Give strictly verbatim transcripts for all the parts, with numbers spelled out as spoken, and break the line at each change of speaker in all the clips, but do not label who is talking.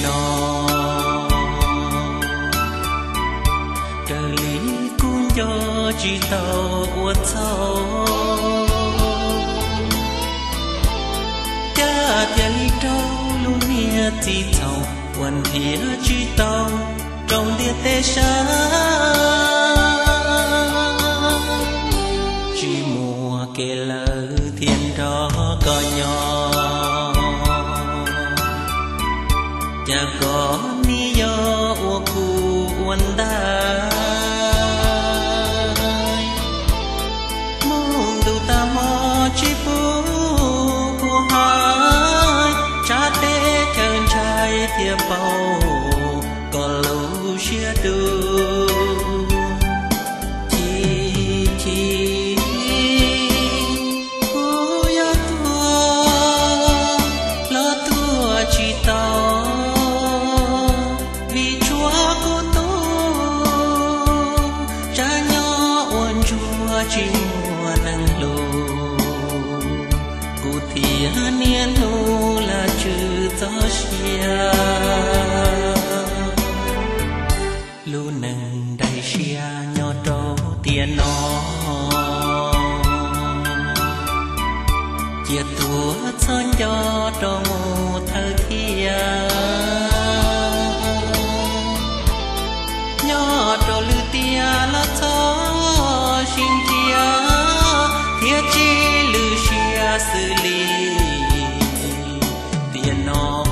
nó đời lý cũng cho chỉ tàu uất sâu cha tiền trâu luôn nia chỉ tàu quần hía chỉ tàu trong địa tê sa chỉ mùa kề lỡ thiên đó có nhỏ cha có ni do u cu uẩn đai mong du ta mò chỉ phu của hai cha tê chân trai thiệp bao có lâu chia đôi chi chi cô ya tua lo tua chỉ tao vì chúa cô tôi cha nhỏ uốn chúa chỉ mùa nắng lù cô thì niên nu là chữ gió xia lu nâng đầy xia nhỏ trâu tiền nó chia tua son gió trâu mù thơ thia nhỏ trâu lư tia là gió xin tia thia chi lư xia xử lý tiền nó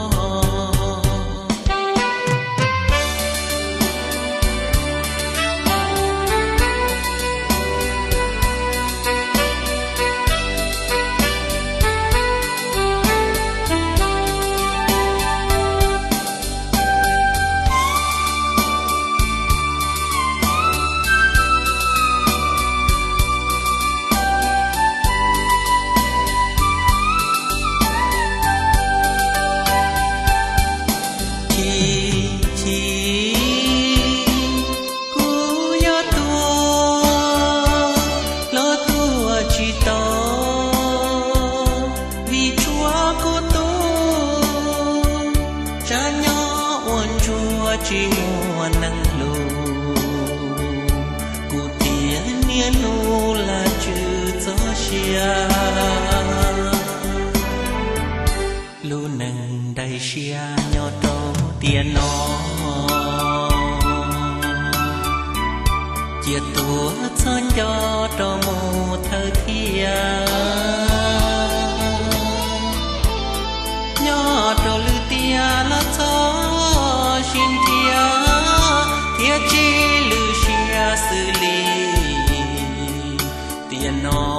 chỉ mùa nắng lù cụ tiền niên nu là chữ gió xia lu nâng đầy xia nhỏ trâu tiền nó chia tua son gió trâu mù thơ thia nhỏ trâu lư tia là gió xin tia thia chi lư xia xử lý tiền nó